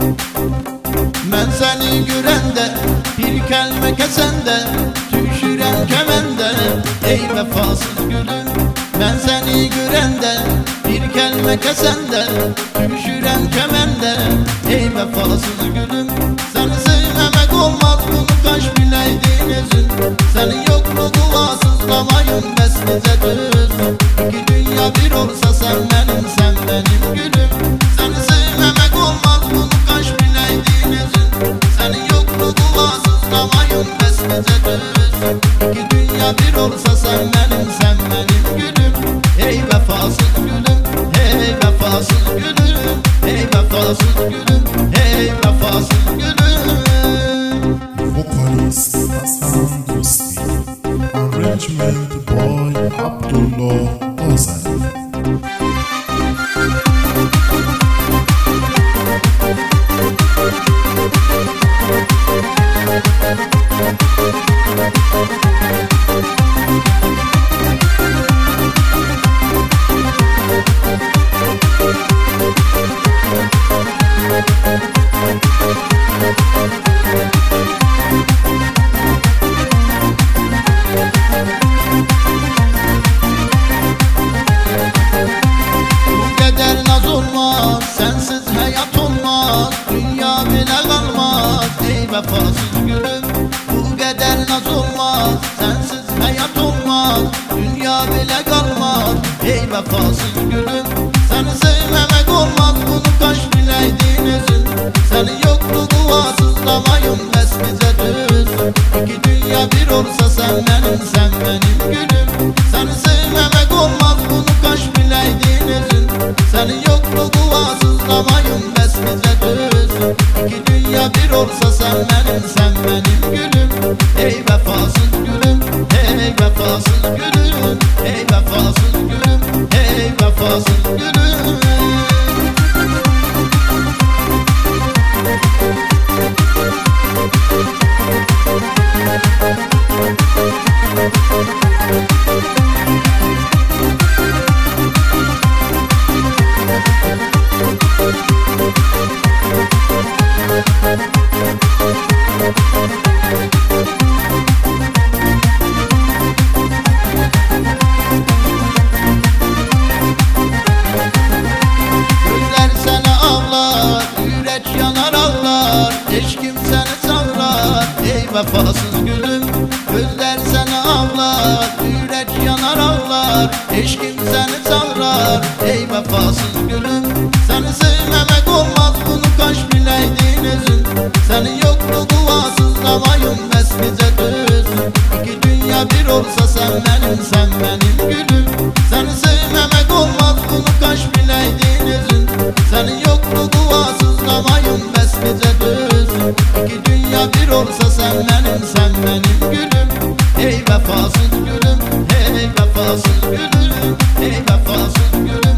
Ben seni görende, bir kelime kesende, düşürem kemende, ey vefasız gülüm. Ben seni görende, bir kelime kesende, düşürem kemende, ey vefasız gülüm. Seni sevmemek olmaz, bunu kaş bileydin özün. Senin yokluğu duasızlamayın beslicedir. İki dünya bir olsa sen benim gülüm. Seni sevmemek olmaz, bunu kaş bileydin özün. Senin yokluğu duasızlamayın beslicedir. İki dünya bir olsa sen benim gülüm. Ey vefasız gülüm, ey vefasız gülüm, ey vefasız gülüm, ey vefasız gülüm. Vocalist Hasan Dosti, arrangement boy Abdullah Ozan. Sensiz hayat olmaz, dünya bile kalmaz, ey vefasız gülüm. Bu kadar naz olmaz, sensiz hayat olmaz, dünya bile kalmaz, ey vefasız gülüm. Seni sevmemek olmaz, bunu kaş bileydin özün. Senin yokluğu duasızlamayın beslicedir. İki dünya bir olsa sen benim gülüm. Seni sevmemek olmaz, bunu kaş bileydin özün. Senin yokluğu duasızlamayın beslicedir. İki dünya bir olsa sen benim gülüm. Ey vefasız gülüm, ey vefasız gülüm, ey vefasız gülüm, ey vefasız gülüm. Gözler seni ağlar, yürek yanar ağlar, eşkim seni savrar, ey vefasız gülüm. Gözler seni ağlar, yürek yanar ağlar, eşkim seni savrar, ey vefasız gülüm. Seni sevmemek olmaz, bunu kaş bileydin özün. Senin yokluğu duasızlamayın beslicedir. İki dünya bir olsa sen benim gülüm. Seni sevmemek olmaz, bunu kaş bileydin özün. Senin yokluğu duasızlamayın beslicedir. İki dünya bir olsa sen benim gülüm. Ey vefasız gülüm, ey vefasız gülüm, ey vefasız gülüm.